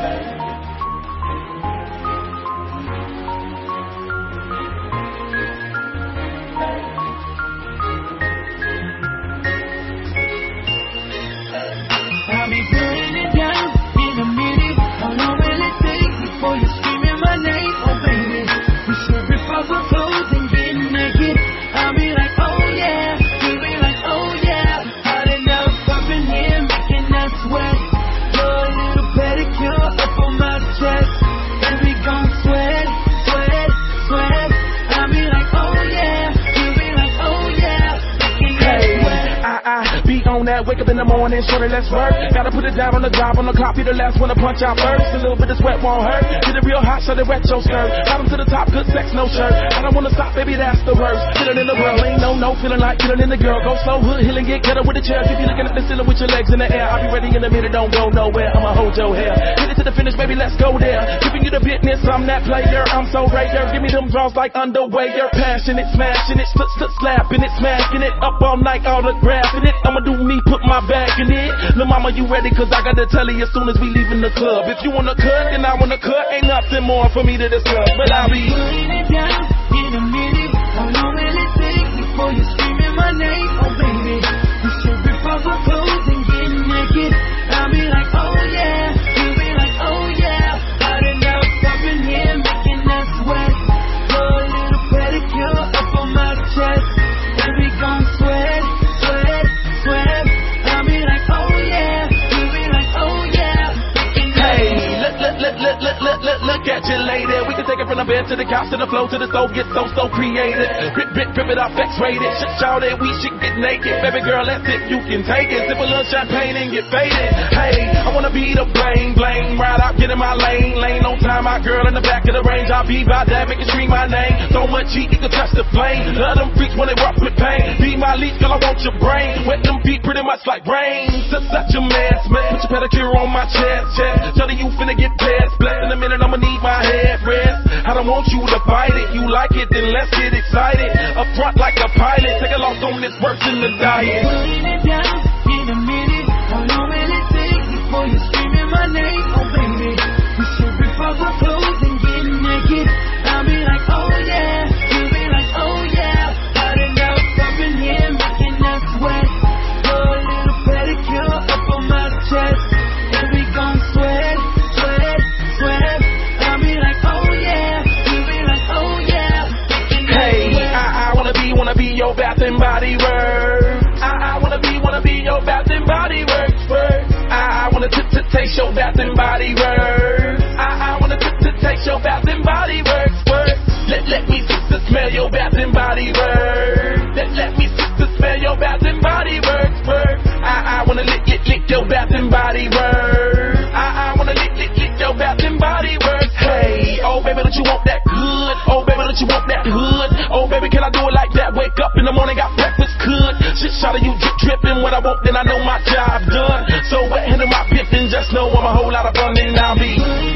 I'll be putting it down in a minute. How long will it take before you're screaming my name? Oh baby, we should rip off our clothes and get naked. I'll be like, oh yeah, you'll be like, oh yeah. Hot enough up in here, making us sweat. Throw a little pedicure up on my chest, and we gon' sweat, sweat, sweat. I'll be like, oh yeah, you'll be like, oh yeah, making us sweat. I be on that, wake up in the morning, shorty, let's work. Gotta put it down on the job, on the clock, be the last one to punch out first. A little bit of sweat won't hurt. Get it real hot, so they wet your skirt. Bottom to the top, good sex, no shirt. I don't wanna stop, baby, that's the worst. Feeling in the world, ain't no, feeling like killing in the girl. Go slow, hood, hill and get cut up with the chair. Keep you looking at the ceiling with your legs in the air. I'll be ready in a minute, don't go nowhere. I'ma hold your hair. Hit it to the finish, baby, let's go there. Giving you the business, I'm that player. I'm so rare. Give me them draws like underwear. Passionate, smashing it, slapping it, smacking it up all night, autographing it. I'ma do me, put my back in it. Lil' mama, you ready? Cause I got to tell you as soon as we leaving the club. If you wanna cut, then I wanna cut. Ain't nothing more for me to discuss. But I'll be putting it down in a minute. How long will it take before you're screaming my name? Oh baby, we should rip off our clothes and get naked. I'll be like, oh yeah, you'll be like, oh yeah. Hot enough up in here, making us sweat. Throw a little pedicure up on my chest, and we gon' sweat, sweat, sweat. I'll be like, oh yeah, you'll be like, oh yeah. hey, look at you, lady. We can take it from the bed to the couch to the floor to the stove. Get so creative. Rip it up, X-rated. Shout that we should get naked. Baby girl, that's it, you can take it. Sip a little champagne and get faded. Hey, I wanna be the bling. Ride out, get in my lane on time. My girl in the back of the range. I'll be by that, make it scream my name. So much heat, you can touch the flame. Love them freaks when they rock with pain. Be my lead, girl, I want your brain. Wet them feet pretty much like rain. Such a mess. Put your pedicure on my chest. Tell you finna get past. Blessed in a minute, I'ma need my head rest. I don't want you to fight it. You like it, then let's get excited. Up front like a pilot. Take a loss on this worse than the diet. Putting it down in a minute. How long will it take before you're screaming my name? Oh baby, we should rip off our clothes and get naked. I'll be like, oh yeah, you'll be like, oh yeah. Hot enough up in here, making us sweat. Throw a little pedicure up on my chest, and we gon' sweat, sweat, sweat. I'll be like, oh yeah, you'll be like, oh yeah. Hey, I wanna be your Bath and Body Works. I wanna be your Bath and Body Works. I wanna taste your Bath and Body Works. I wanna taste your Bath and Body Works. Let me smell your Bath and Body Works. Let me smell your Bath and Body Works. I wanna lick your Bath and Body Works. I wanna lick your Bath and Body Works. Hey, oh baby, don't you want that good? Oh baby, don't you want that hood? Oh baby, can I do it like that? Wake up in the morning, got breakfast good. Shit, shot of you dripping. What I want, then I know my job done. So wet hand in my pip, and just know I'm a whole lot of fun, and I'll be